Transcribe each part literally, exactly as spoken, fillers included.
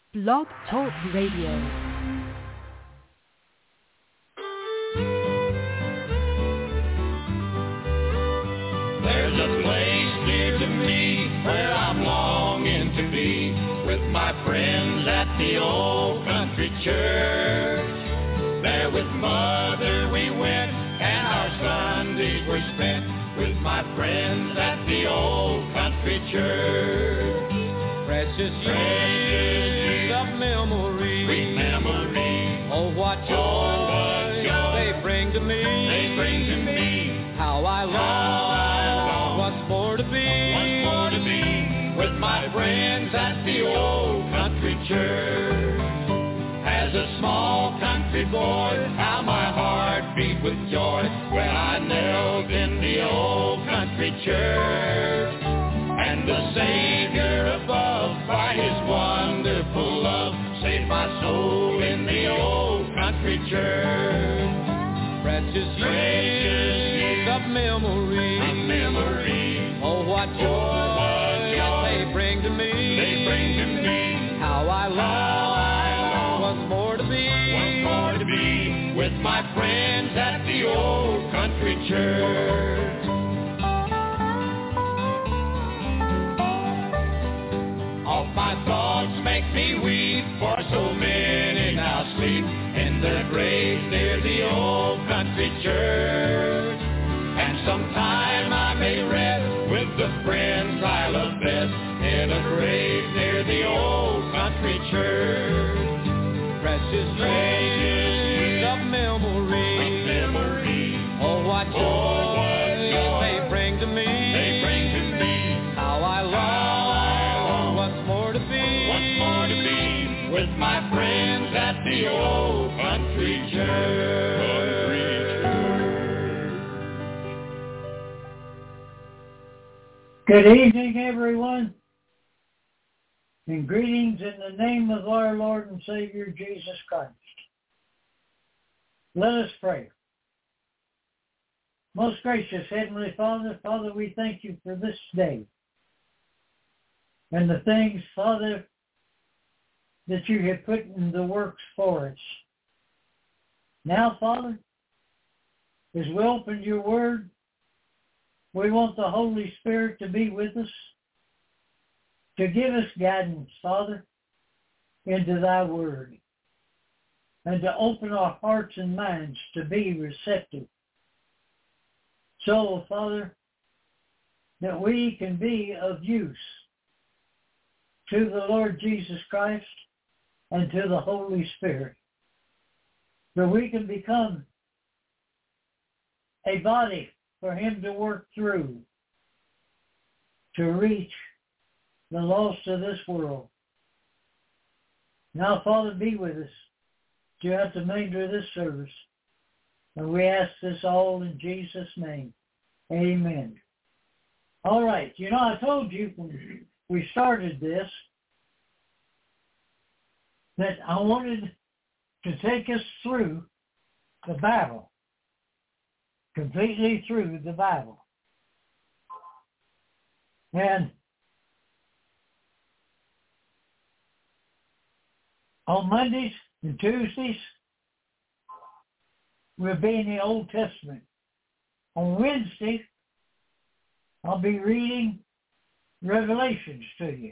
Blog Talk Radio. There's a place near to me where I'm longing to be with my friends at the old country church. There with Mother we went and our Sundays were spent with my friends at the old country church. Precious years of memory, sweet memory. Oh, what joy, oh, what joy they bring to me. They bring to me. How I long, what's more to be, what's more to be with my friends at the old country church. As a small country boy, how my heart beat with joy when I knelt in the old country church. And the Savior above, by His wonderful love, saved my soul in the old country church. Precious years of memory, of memory. Oh, what joy, oh, what joy they bring to me. They bring to me. How I long, How I long what's more to be, what's more to be with my friends at the old country church. All my thoughts make me weep, for so many now sleep in their graves near the old country church. And sometime I may rest with the friends I love best in a grave near the old country church. Precious years of memory, of memory. Oh, what joy, oh, what joy they bring to me. They bring to me. How I long, what's more to be, what's more to be with my friends at the old country church. Good evening, everyone, and greetings in the name of our Lord and Savior, Jesus Christ. Let us pray. Most gracious Heavenly Father, Father, we thank you for this day and the things, Father, that you have put in the works for us. Now, Father, as we open your word, we want the Holy Spirit to be with us, to give us guidance, Father, into thy word, and to open our hearts and minds to be receptive. So, Father, that we can be of use to the Lord Jesus Christ and to the Holy Spirit, that we can become a body for him to work through to reach the lost of this world. Now, Father, be with us throughout the remainder of this service. And we ask this all in Jesus' name. Amen. All right. You know, I told you when we started this that I wanted to take us through the Bible. Completely through the Bible. And on Mondays and Tuesdays, we'll be in the Old Testament. On Wednesday, I'll be reading Revelations to you.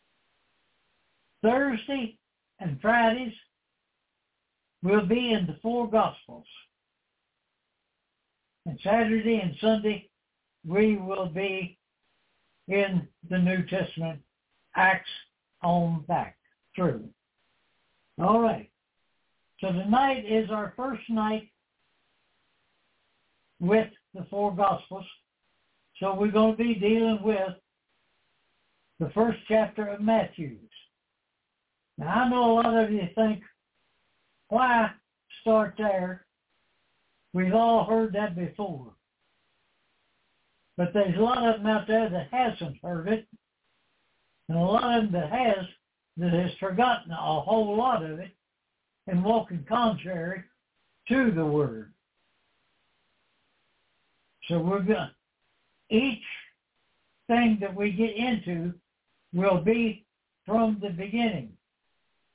Thursday and Fridays, we'll be in the four Gospels. And Saturday and Sunday, we will be in the New Testament, Acts on back through. All right. So tonight is our first night with the four Gospels. So we're going to be dealing with the first chapter of Matthew. Now, I know a lot of you think, why start there? We've all heard that before. But there's a lot of them out there that hasn't heard it. And a lot of them that has, that has forgotten a whole lot of it and walking contrary to the Word. So we're going each thing that we get into will be from the beginning.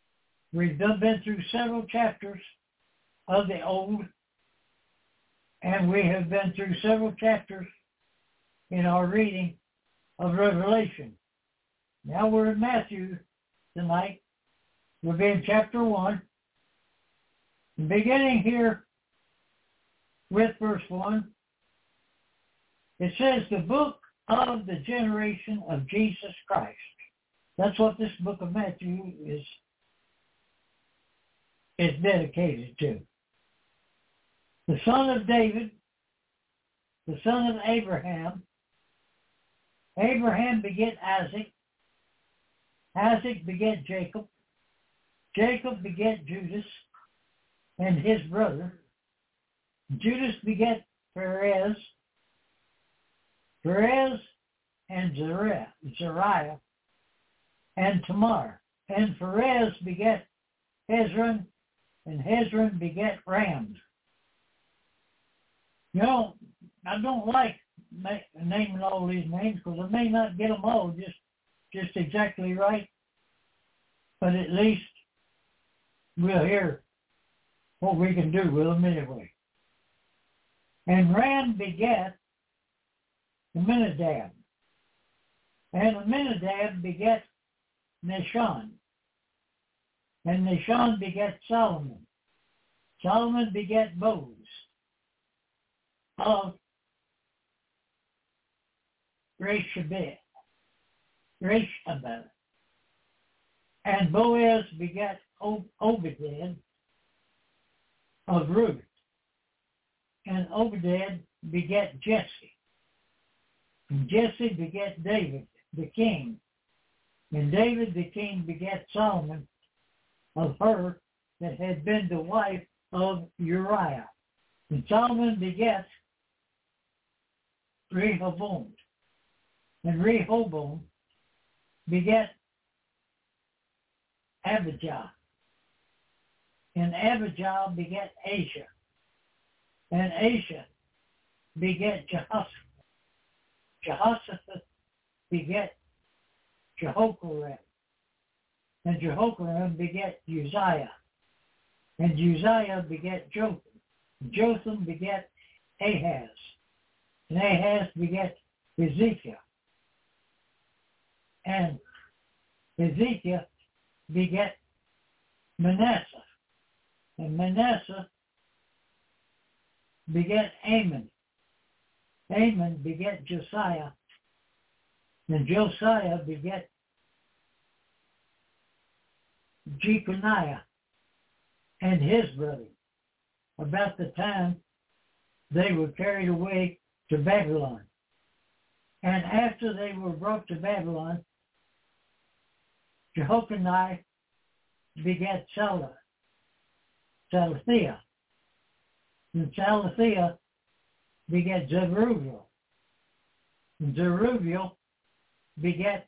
We've done been through several chapters of the Old, and we have been through several chapters in our reading of Revelation. Now we're in Matthew tonight. We'll be in chapter one. Beginning here with verse one, it says, the book of the generation of Jesus Christ. That's what this book of Matthew is, is dedicated to. The son of David, the son of Abraham. Abraham begat Isaac. Isaac begat Jacob. Jacob begat Judas and his brother. Judas begat Perez. Perez and Zariah, Zariah and Tamar. And Perez begat Hezron, and Hezron begat Ram. You know, I don't like naming all these names because I may not get them all just, just exactly right, but at least we'll hear what we can do with them anyway. And Ram begat Amminadab. And Amminadab begat Nahshon. And Nahshon begat Solomon. Solomon begat Boaz of Reshabeth. Reshabeth. And Boaz begat Obed of Ruth. And Obed begat Jesse. And Jesse begat David, the king. And David the king begat Solomon of her that had been the wife of Uriah. And Solomon begat Rehoboam. And Rehoboam begat Abijah. And Abijah begat Asa. And Asa begat Jehoshaphat. Jehoshaphat begat Jehoram. And Jehoram begat Uzziah. And Uzziah begat Jotham. Jotham begat Ahaz. And Ahaz begat Hezekiah. And Hezekiah begat Manasseh. And Manasseh begat Amon. Amon begat Josiah. And Josiah begat Jeconiah and his brother, about the time they were carried away to Babylon. And after they were brought to Babylon, Jehochanai begat Salah, Salathiah. And Salathiah begat Zerubbabel. And Zerubbabel begat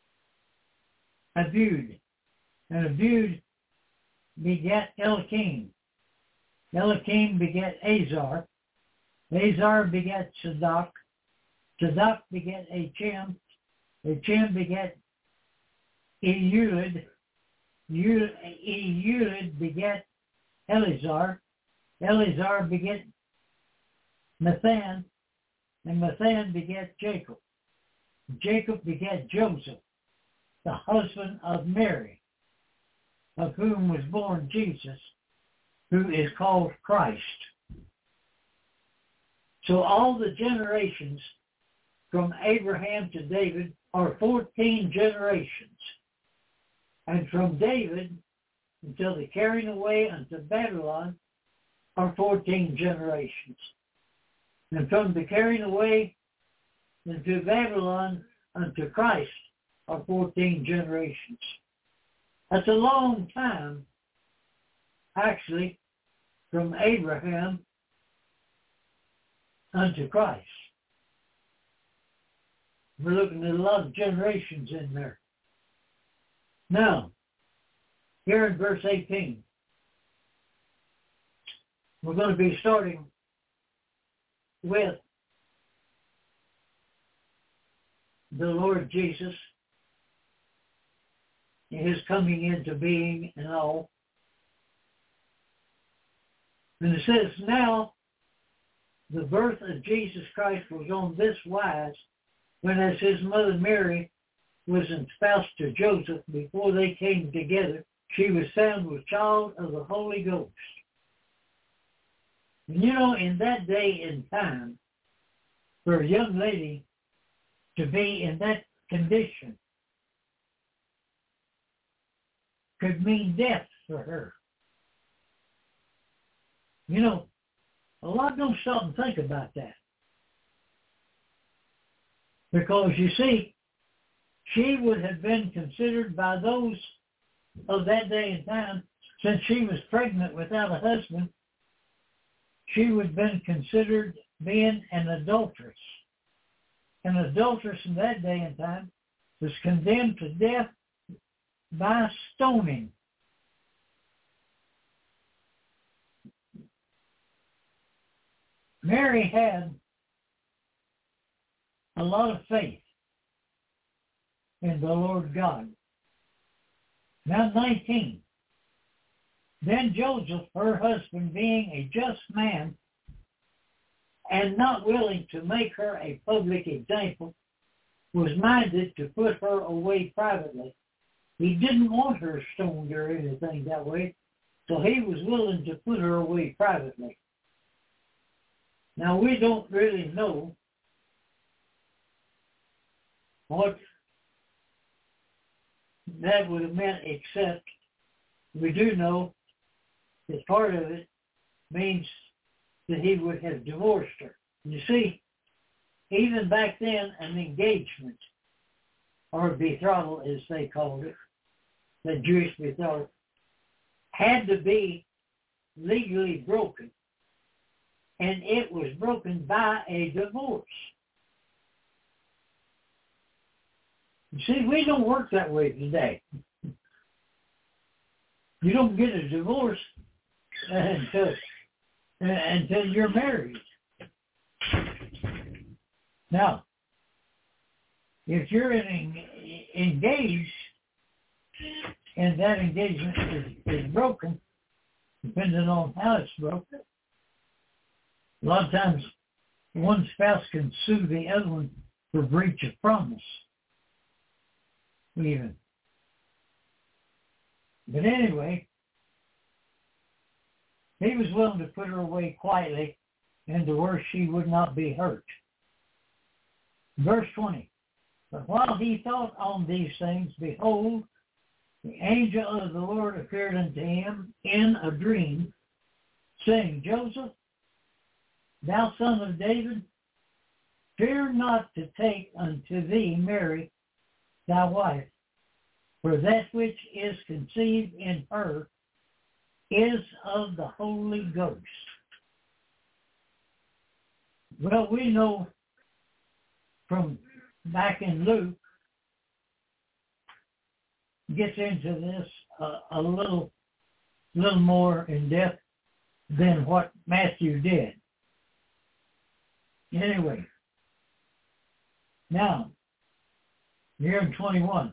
Abud. And Abud begat Eliakim. Eliakim begat Azar. Azar begat Sadoc. Sadoc begat Achim. Achim begat Ehud. Ehud begat Eleazar. Eleazar begat Mathan. And Mathan begat Jacob. Jacob begat Joseph, the husband of Mary, of whom was born Jesus, who is called Christ. So all the generations from Abraham to David are fourteen generations. And from David until the carrying away unto Babylon are fourteen generations. And from the carrying away into Babylon unto Christ are fourteen generations. That's a long time, actually, from Abraham unto Christ. We're looking at a lot of generations in there. Now, here in verse eighteen, we're going to be starting with the Lord Jesus his coming into being and all. And it says, now the birth of Jesus Christ was on this wise, when as his mother Mary was espoused to Joseph, before they came together, she was found with child of the Holy Ghost. And you know, in that day and time, for a young lady to be in that condition could mean death for her. You know, a lot don't stop and think about that. Because you see, she would have been considered by those of that day and time, since she was pregnant without a husband, she would have been considered being an adulteress. An adulteress in that day and time was condemned to death by stoning. Mary had a lot of faith in the Lord God. Now nineteen. Then Joseph, her husband, being a just man and not willing to make her a public example, was minded to put her away privately. He didn't want her stoned or anything that way, so he was willing to put her away privately. Now, we don't really know what that would have meant, except we do know that part of it means that he would have divorced her. You see, even back then, an engagement, or betrothal as they called it, the Jewish betrothal, had to be legally broken. And it was broken by a divorce. You see, we don't work that way today. You don't get a divorce until, until you're married. Now, if you're in, engaged and that engagement is, is broken, depending on how it's broken, a lot of times one spouse can sue the other one for breach of promise. Even. But anyway, he was willing to put her away quietly, and to where she would not be hurt. Verse twenty. But while he thought on these things, behold, the angel of the Lord appeared unto him in a dream, saying, Joseph, thou son of David, fear not to take unto thee Mary thy wife, for that which is conceived in her is of the Holy Ghost. Well, we know from back in Luke, gets into this uh, a little, little more in depth than what Matthew did. Anyway, now, here in twenty-one,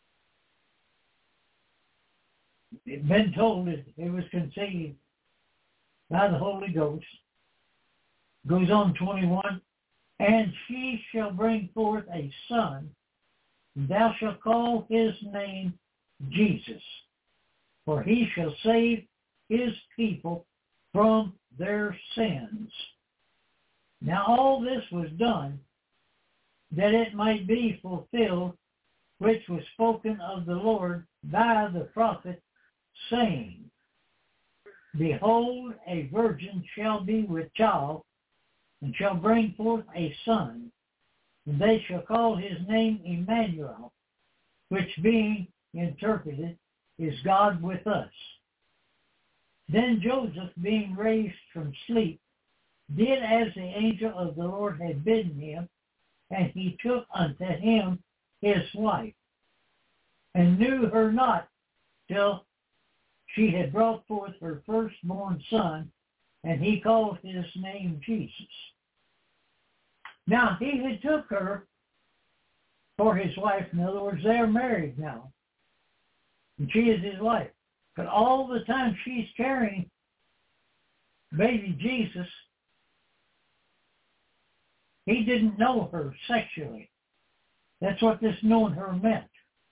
it's been told that it was conceived by the Holy Ghost. Goes on twenty-one, and she shall bring forth a son, and thou shalt call his name Jesus, for he shall save his people from their sins. Now all this was done that it might be fulfilled, which was spoken of the Lord by the prophet, saying, Behold, a virgin shall be with child, and shall bring forth a son, and they shall call his name Emmanuel, which being interpreted is God with us. Then Joseph, being raised from sleep, did as the angel of the Lord had bidden him, and he took unto him his wife, and knew her not till she had brought forth her firstborn son, and he called his name Jesus. Now, he had took her for his wife. In other words, they are married now. and she is his wife. But all the time she's carrying baby Jesus, he didn't know her sexually. That's what this knowing her meant.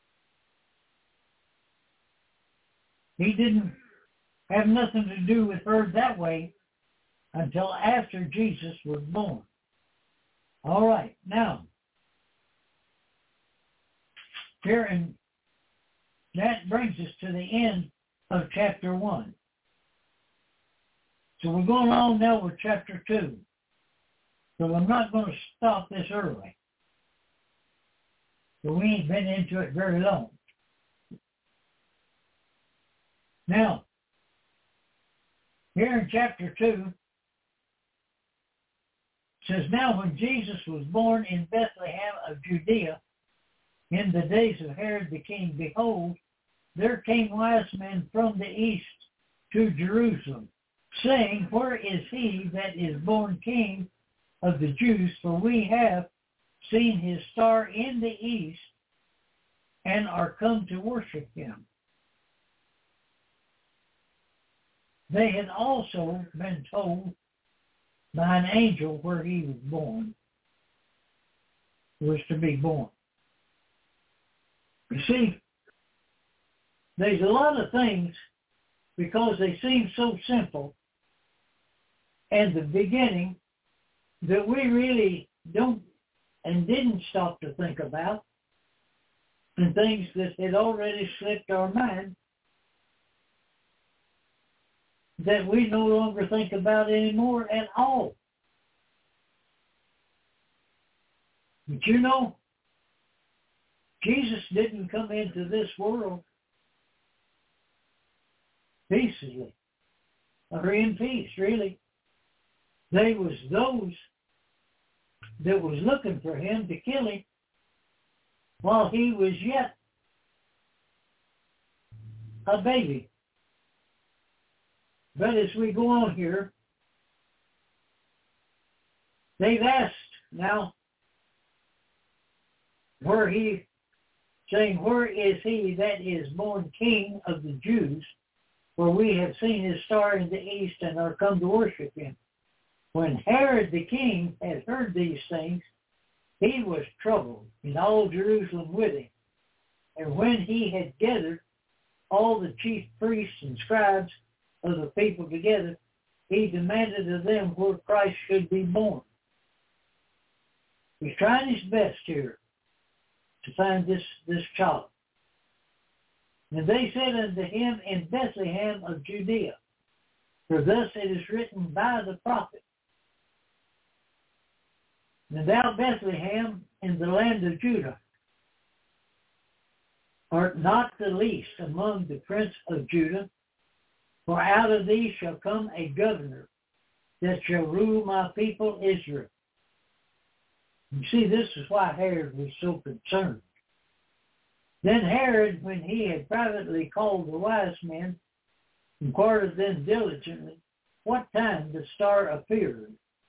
He didn't have nothing to do with her that way until after Jesus was born. All right, now, here, and that brings us to the end of chapter one. So we're going on now with chapter two. So I'm not going to stop this early. So we ain't been into it very long. Now, here in chapter two, it says, now when Jesus was born in Bethlehem of Judea, in the days of Herod the king, behold, there came wise men from the east to Jerusalem, saying, where is he that is born king of the Jews? For we have seen his star in the east and are come to worship him. They had also been told by an angel where he was born, was to be born. You see, there's a lot of things, because they seem so simple in the beginning, that we really don't and didn't stop to think about, and things that had already slipped our mind that we no longer think about anymore at all. But you know, Jesus didn't come into this world peacefully or in peace, really. There was those that was looking for him to kill him while he was yet a baby. But as we go on here, they've asked now, where he, saying, where is he that is born king of the Jews? For we have seen his star in the east and are come to worship him. When Herod the king had heard these things, he was troubled, and all Jerusalem with him. And when he had gathered all the chief priests and scribes of the people together, he demanded of them where Christ should be born. He's trying his best here to find this, this child. And they said unto him, in Bethlehem of Judea, for thus it is written by the prophet, and thou, Bethlehem, in the land of Judah, art not the least among the prince of Judah, for out of thee shall come a governor that shall rule my people Israel. You see, this is why Herod was so concerned. Then Herod, when he had privately called the wise men, inquired of them diligently what time the star appeared.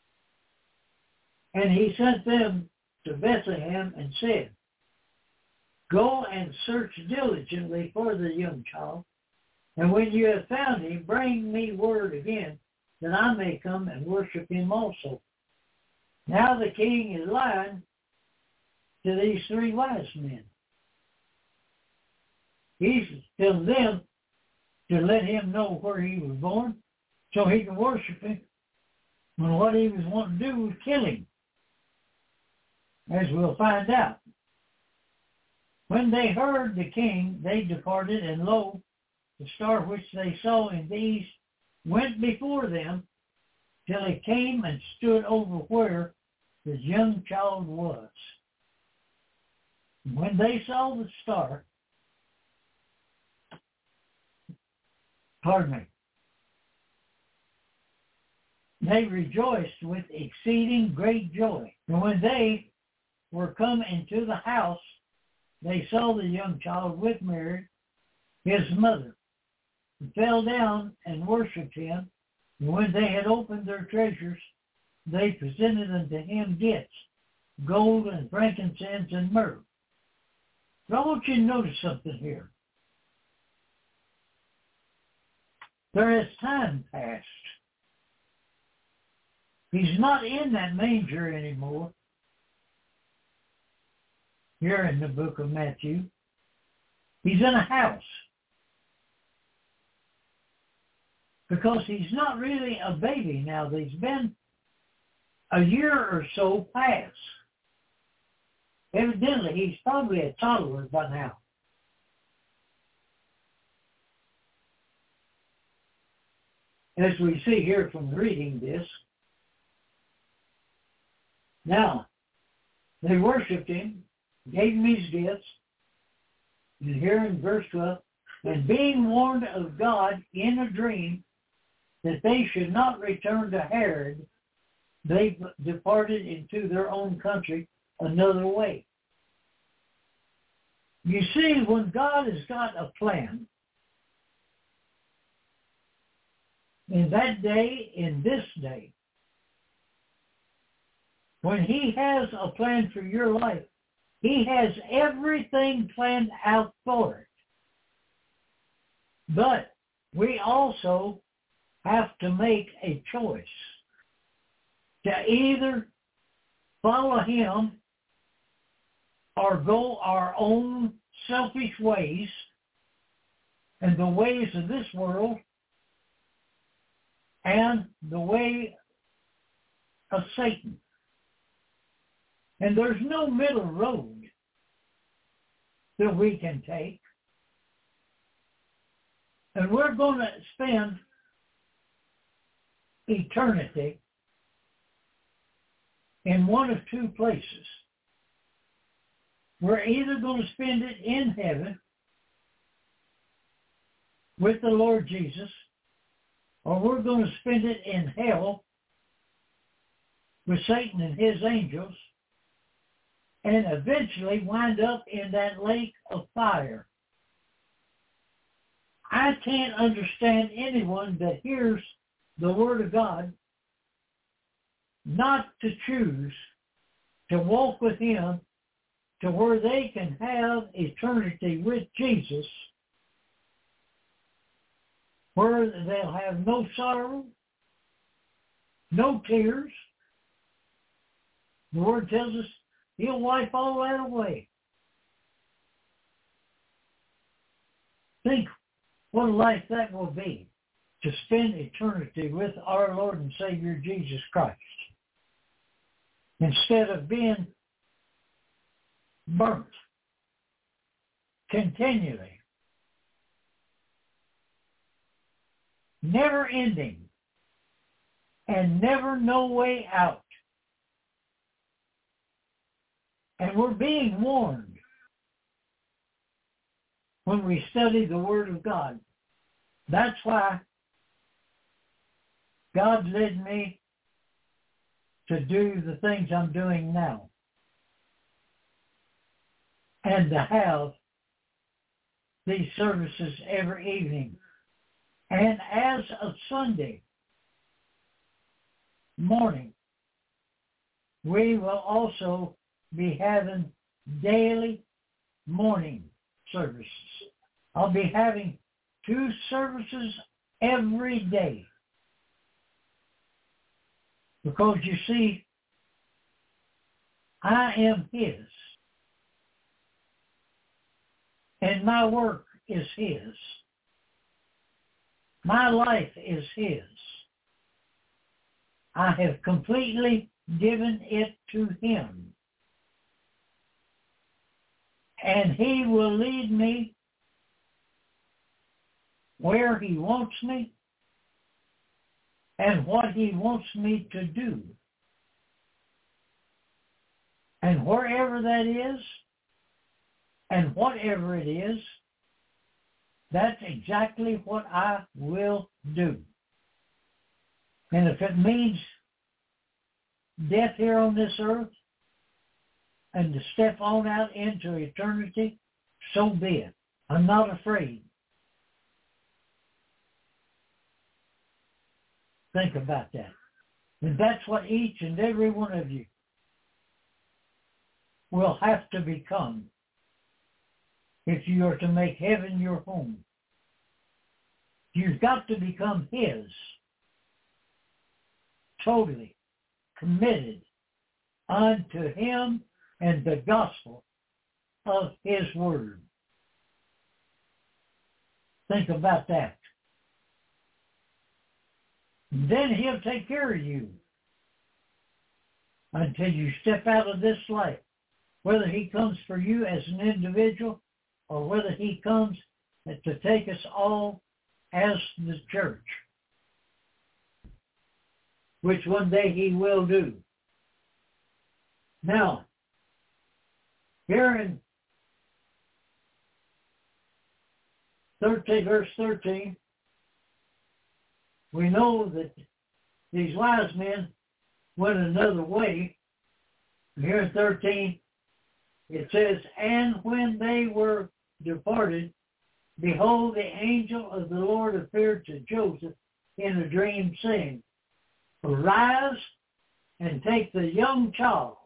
And he sent them to Bethlehem and said, go and search diligently for the young child, and when you have found him, bring me word again, that I may come and worship him also. Now the king is lying to these three wise men. He's telling them to let him know where he was born so he can worship him. And what he was wanting to do was kill him, as we'll find out. When they heard the king, they departed, and lo, the star which they saw in the east went before them till it came and stood over where the young child was. And when they saw the star, pardon me, they rejoiced with exceeding great joy. And when they were come into the house, they saw the young child with Mary, his mother, and fell down and worshipped him. And when they had opened their treasures, they presented unto him gifts, gold and frankincense and myrrh. But I want you to notice something here. There has time passed. He's not in that manger anymore. Here in the book of Matthew. He's in a house. Because he's not really a baby now. He's been a year or so past. Evidently, he's probably a toddler by now. As we see here from reading this. Now, they worshipped him, gave him his gifts, and here in verse twelve, and being warned of God in a dream that they should not return to Herod, they departed into their own country another way. You see, when God has got a plan, in that day, in this day, when he has a plan for your life, he has everything planned out for it. But we also have to make a choice to either follow him or go our own selfish ways and the ways of this world and the way of Satan. And there's no middle road that we can take. And we're going to spend eternity in one of two places. We're either going to spend it in heaven with the Lord Jesus, or we're going to spend it in hell with Satan and his angels, and eventually wind up in that lake of fire. I can't understand anyone that hears the Word of God not to choose to walk with him to where they can have eternity with Jesus, where they'll have no sorrow, no tears. The Word tells us he'll wipe all that away. Think what a life that will be, to spend eternity with our Lord and Savior Jesus Christ, instead of being burnt continually, never ending, and never no way out. And we're being warned when we study the Word of God. That's why God led me to do the things I'm doing now, and to have these services every evening. And as of Sunday morning, we will also be having daily morning services. I'll be having two services every day. Because you see, I am his. And my work is his. My life is his. I have completely given it to him. And he will lead me where he wants me and what he wants me to do. And wherever that is, and whatever it is, that's exactly what I will do. And if it means death here on this earth, and to step on out into eternity, so be it. I'm not afraid. Think about that. And that's what each and every one of you will have to become if you are to make heaven your home. You've got to become his. Totally committed unto him and the gospel of his word. Think about that. Then he'll take care of you until you step out of this life. Whether he comes for you as an individual or whether he comes to take us all as the church, which one day he will do. Now, here in thirteen, verse thirteen, we know that these wise men went another way. Here in thirteen, it says, and when they were departed, behold, the angel of the Lord appeared to Joseph in a dream, saying, arise and take the young child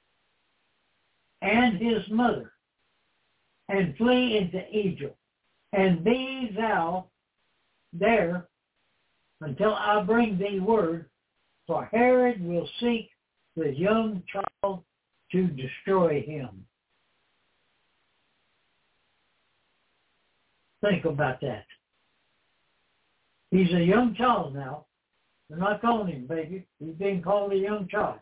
and his mother and flee into Egypt, and be thou there until I bring thee word, for Herod will seek the young child to destroy him. Think about that. He's a young child now. They're not calling him baby. He's being called a young child.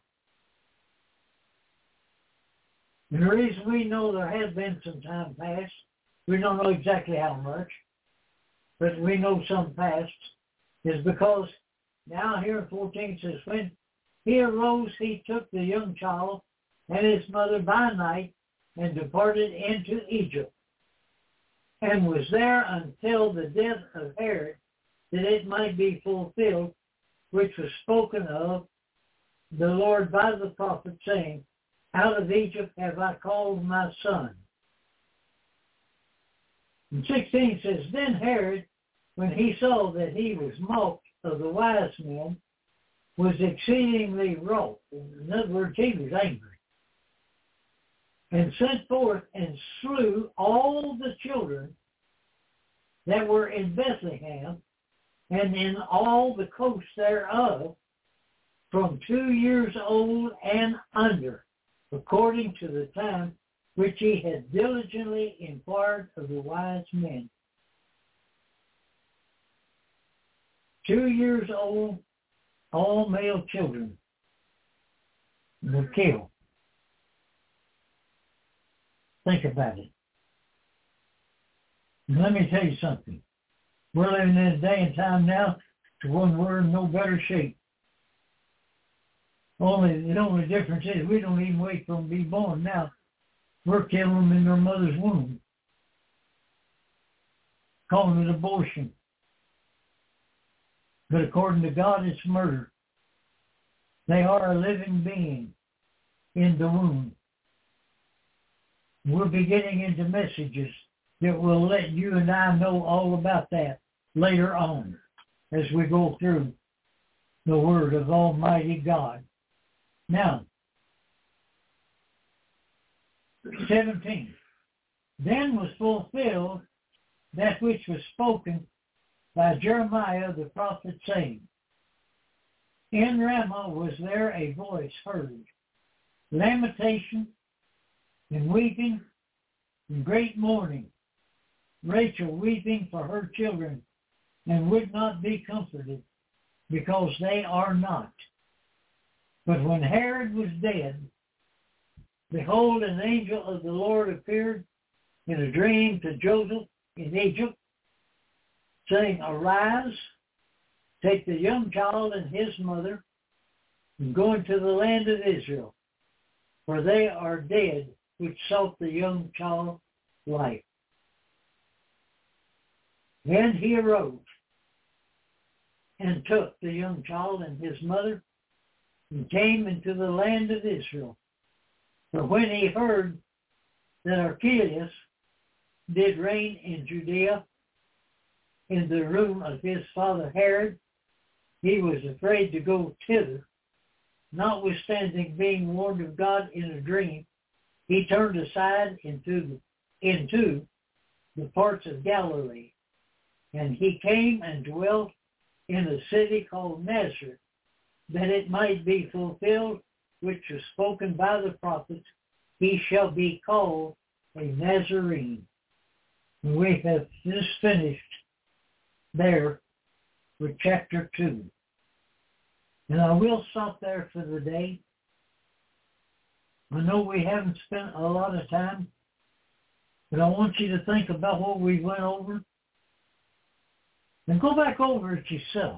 And the reason we know there has been some time past, we don't know exactly how much, but we know some past, is because now here in fourteen says, when he arose, he took the young child and his mother by night and departed into Egypt, and was there until the death of Herod, that it might be fulfilled, which was spoken of the Lord by the prophet, saying, out of Egypt have I called my son. And sixteen says, then Herod, when he saw that he was mocked of the wise men, was exceedingly wroth. In other words, he was angry. And sent forth and slew all the children that were in Bethlehem and in all the coasts thereof, from two years old and under, according to the time which he had diligently inquired of the wise men. Two years old, all male children were killed. Think about it. And let me tell you something. We're living in a day and time now to when we're in no better shape. Only the only difference is we don't even wait for them to be born now. We're killing them in their mother's womb. Calling it abortion. But according to God, it's murder. They are a living being in the womb. We'll be getting into messages that will let you and I know all about that later on as we go through the Word of Almighty God. Now, seventeen. Then was fulfilled that which was spoken by Jeremiah the prophet, saying, in Ramah was there a voice heard, lamentation and weeping and great mourning, Rachel weeping for her children, and would not be comforted, because they are not. But when Herod was dead, behold, an angel of the Lord appeared in a dream to Joseph in Egypt, saying, arise, take the young child and his mother, and go into the land of Israel, for they are dead which sought the young child's life. Then he arose and took the young child and his mother and came into the land of Israel. For when he heard that Archelaus did reign in Judea in the room of his father Herod, he was afraid to go thither. Notwithstanding being warned of God in a dream, he turned aside into the, into the parts of Galilee. And he came and dwelt in a city called Nazareth, that it might be fulfilled, which was spoken by the prophets, he shall be called a Nazarene. We have just finished there with chapter two. And I will stop there for the day. I know we haven't spent a lot of time, but I want you to think about what we went over. And go back over it yourself.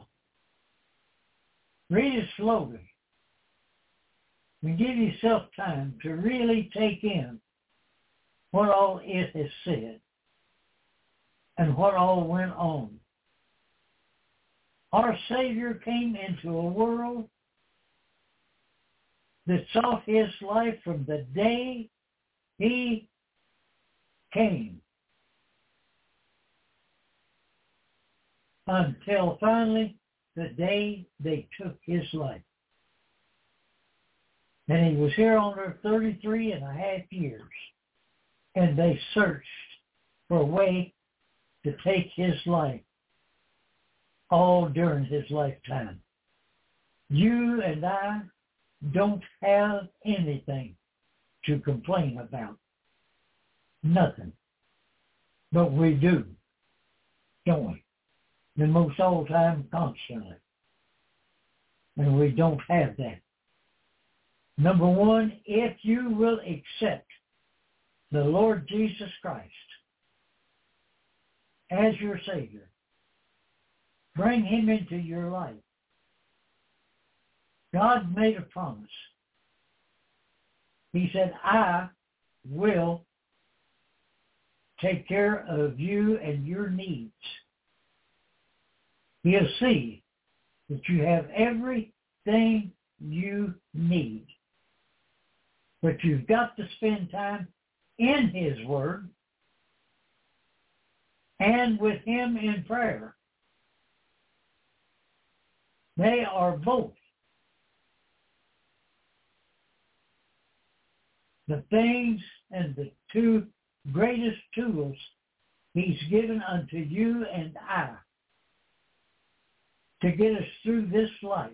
Read it slowly. And give yourself time to really take in what all it has said and what all went on. Our Savior came into a world that saw his life from the day he came until finally the day they took his life. And he was here on earth thirty-three and a half years. And they searched for a way to take his life all during his lifetime. You and I don't have anything to complain about. Nothing. But we do, don't we? The most all the time, constantly. And we don't have that. Number one, if you will accept the Lord Jesus Christ as your Savior, bring him into your life. God made a promise. He said, I will take care of you and your needs. He'll see that you have everything you need. But you've got to spend time in his word and with him in prayer. They are both the things and the two greatest tools he's given unto you and I to get us through this life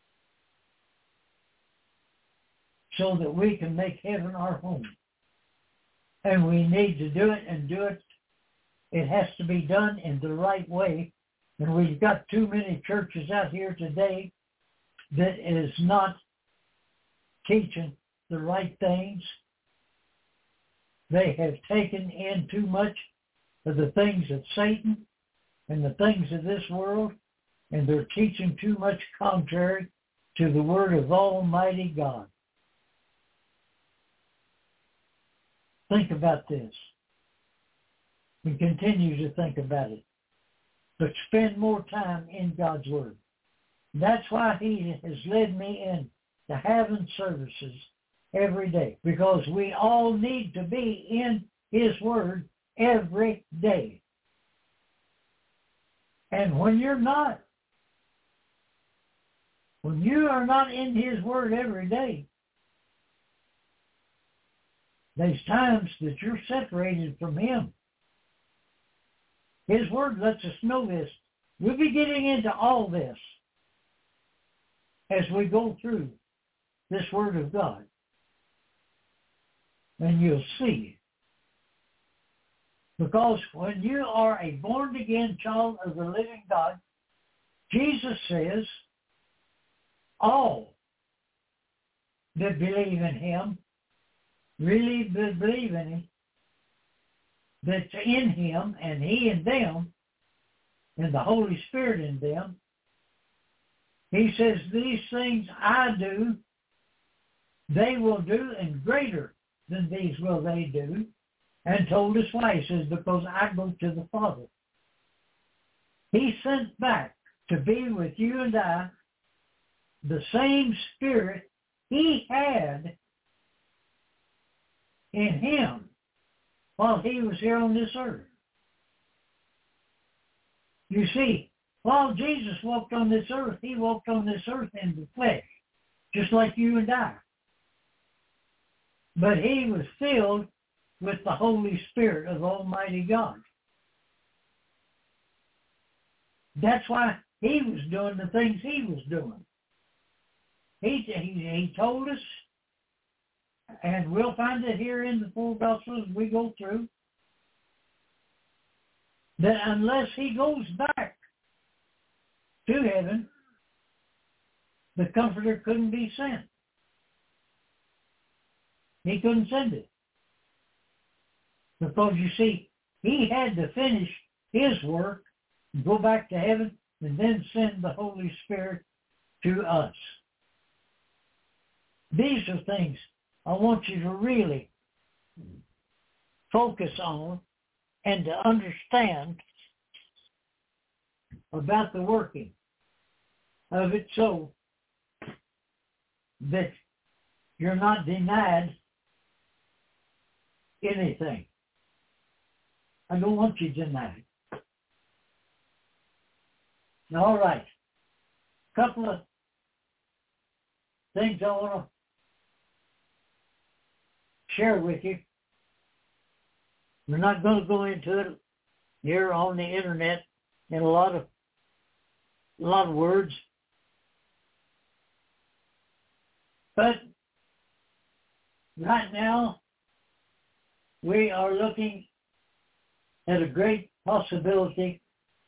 so that we can make heaven our home. And we need to do it and do it. It has to be done in the right way. And we've got too many churches out here today that is not teaching the right things. They have taken in too much of the things of Satan and the things of this world, and they're teaching too much contrary to the word of Almighty God. Think about this and continue to think about it. But spend more time in God's word. That's why he has led me in to having services every day, because we all need to be in his word every day. And when you're not, when you are not in his word every day, there's times that you're separated from him. His word lets us know this. We'll be getting into all this as we go through this word of God. And you'll see. Because when you are a born-again child of the living God, Jesus says, all that believe in him, really believe in him, that's in him, and he in them, and the Holy Spirit in them, he says, these things I do, they will do, and greater than these will they do. And told us why. He says, because I go to the Father. He sent back to be with you and I the same Spirit he had in him while he was here on this earth. You see, while Jesus walked on this earth, he walked on this earth in the flesh, just like you and I. But he was filled with the Holy Spirit of Almighty God. That's why he was doing the things he was doing. He, he, he told us, and we'll find it here in the four Gospels as we go through, that unless he goes back to heaven, the Comforter couldn't be sent. He couldn't send it. Because you see, he had to finish his work, go back to heaven, and then send the Holy Spirit to us. These are things I want you to really focus on and to understand about the working of it so that you're not denied anything. I don't want you denied. All right. A couple of things I want to share with you. We're not going to go into it here on the internet in a lot of a lot of words. But right now, we are looking at a great possibility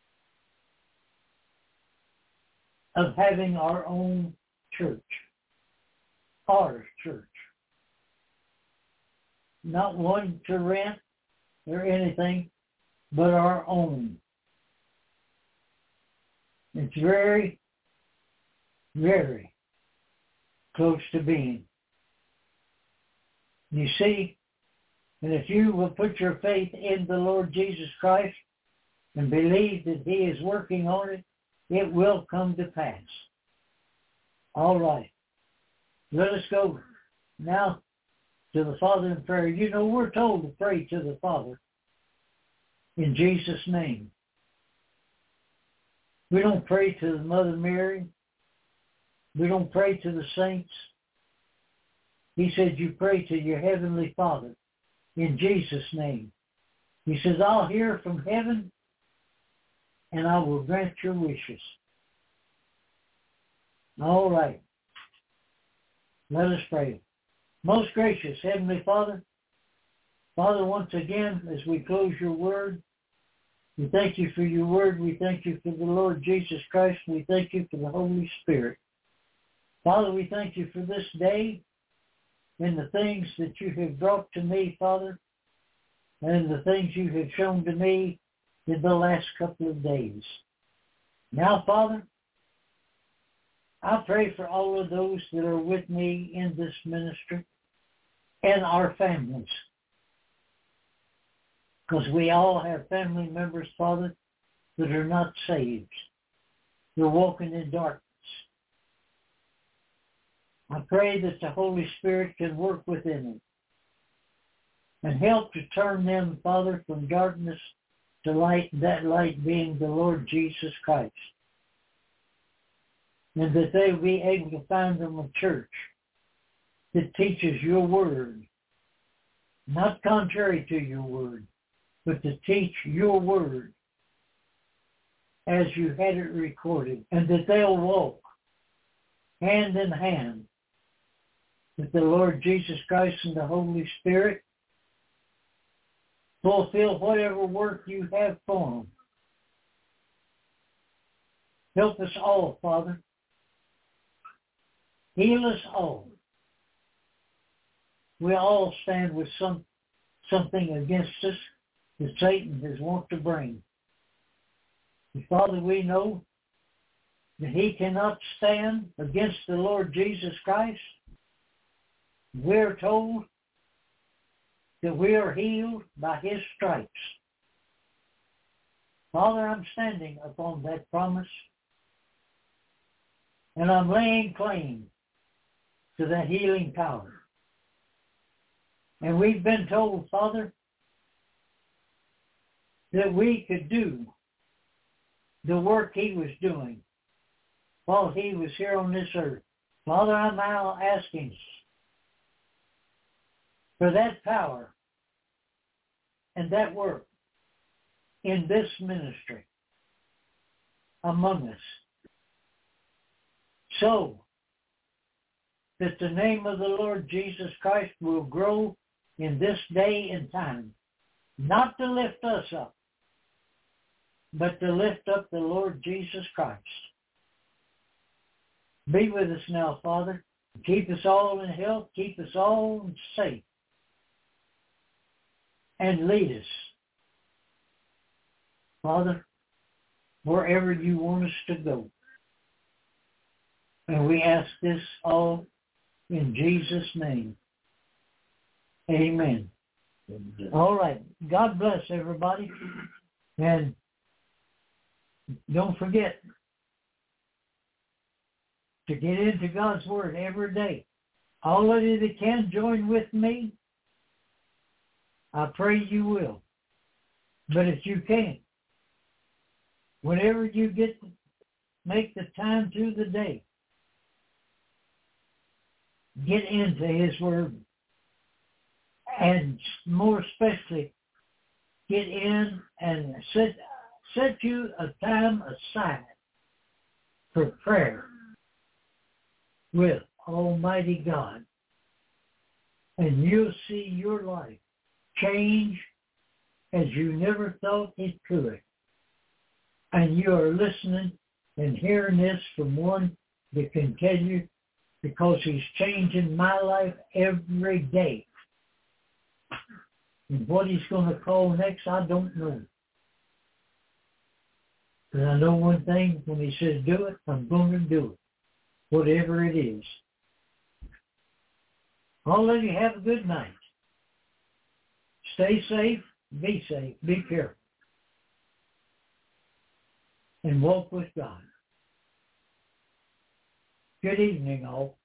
of having our own church, our church. Not one to rent or anything, but our own. It's very, very close to being. You see, and if you will put your faith in the Lord Jesus Christ and believe that he is working on it, it will come to pass. All right. Let us go now to the Father in prayer. You know, we're told to pray to the Father in Jesus' name. We don't pray to the Mother Mary. We don't pray to the saints. He said you pray to your Heavenly Father in Jesus' name. He says, I'll hear from heaven and I will grant your wishes. All right. Let us pray. Most gracious Heavenly Father, Father, once again, as we close your word, we thank you for your word. We thank you for the Lord Jesus Christ. We thank you for the Holy Spirit. Father, we thank you for this day and the things that you have brought to me, Father, and the things you have shown to me in the last couple of days. Now, Father, I pray for all of those that are with me in this ministry and our families. Because we all have family members, Father, that are not saved. They're walking in darkness. I pray that the Holy Spirit can work within them and help to turn them, Father, from darkness to light, that light being the Lord Jesus Christ. And that they will be able to find them a church that teaches your word, not contrary to your word, but to teach your word as you had it recorded, and that they'll walk hand in hand with the Lord Jesus Christ and the Holy Spirit, fulfill whatever work you have for them. Help us all, Father. Heal us all. We all stand with some something against us that Satan has wanted to bring. And Father, we know that he cannot stand against the Lord Jesus Christ. We're told that we are healed by his stripes. Father, I'm standing upon that promise, and I'm laying claim to that healing power. And we've been told, Father, that we could do the work he was doing while he was here on this earth. Father, I'm now asking for that power and that work in this ministry. among us, so that the name of the Lord Jesus Christ will grow in this day and time, not to lift us up, but to lift up the Lord Jesus Christ. Be with us now, Father. Keep us all in health. Keep us all safe. And lead us, Father, wherever you want us to go. And we ask this all in Jesus' name. Amen. All right. God bless everybody. And don't forget to get into God's Word every day. All of you that can join with me, I pray you will. But if you can't, whenever you get to make the time through the day, get into His Word. And more especially, get in and set, set you a time aside for prayer with Almighty God. And you'll see your life change as you never thought it could. And you are listening and hearing this from one that can tell you, because he's changing my life every day. And what he's going to call next, I don't know. But I know one thing, when he says do it, I'm going to do it, whatever it is. All of you have a good night. Stay safe, be safe, be careful. And walk with God. Good evening, all.